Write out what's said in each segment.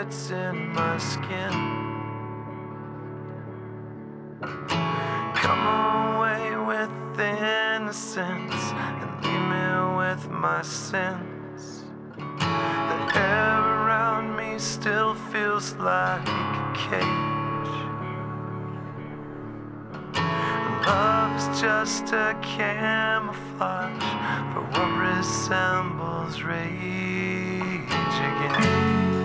bullets in my skin. Come away with innocence and leave me with my sins. The air around me still feels like a cage. Love is just a camouflage for what resembles rage again.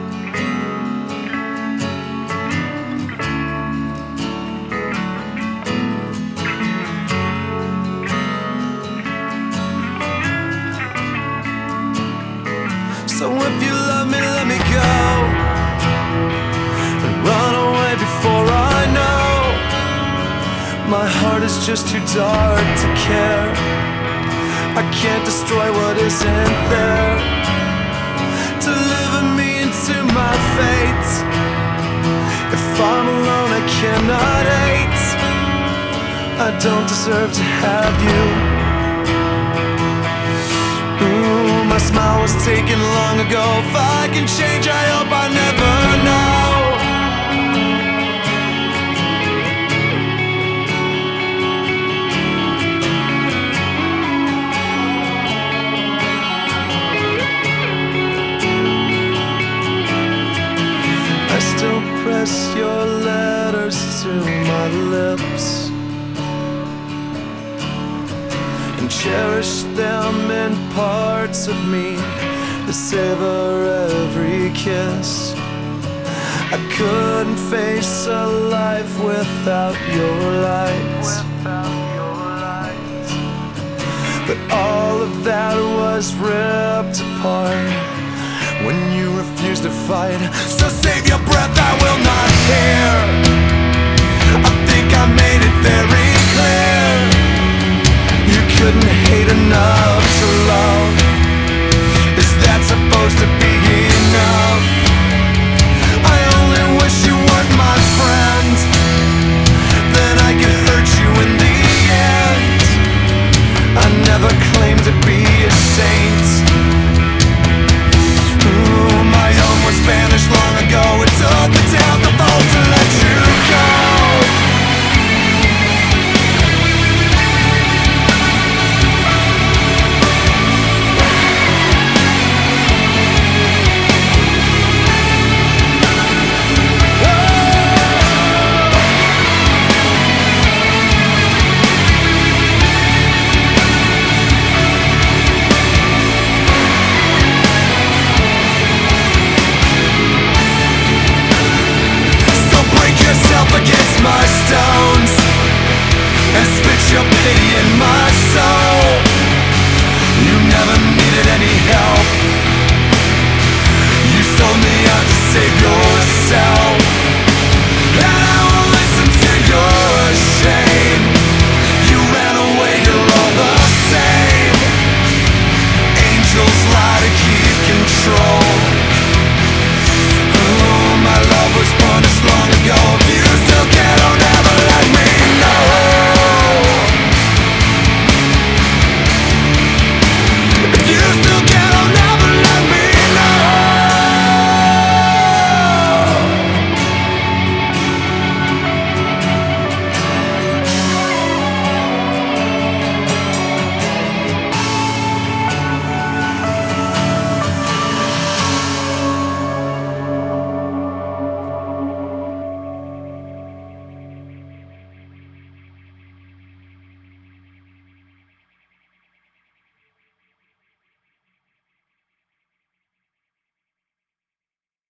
So if you love me, let me go and run away before I know. My heart is just too dark to care. I can't destroy what isn't there. Deliver me into my fate. If I'm alone, I cannot hate. I don't deserve to have you. My smile was taken long ago. If I can change, I hope I never know. I still press your letters to my lips and cherish them in parts of me that savor every kiss. I couldn't face a life without your light. But all of that was ripped apart when you refused to fight. So save your breath, I will not hear. I think I made it very clear. You couldn't hate enough to love. Is that supposed to be